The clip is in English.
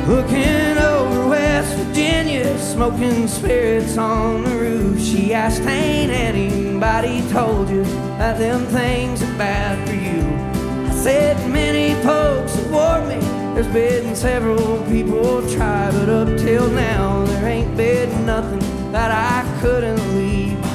Looking over West Virginia, smoking spirits on the roof. She asked, ain't anybody told you that them things are bad for you? I said, many folks have warned me. There's been several people try, but up till now there ain't been nothing that I couldn't leave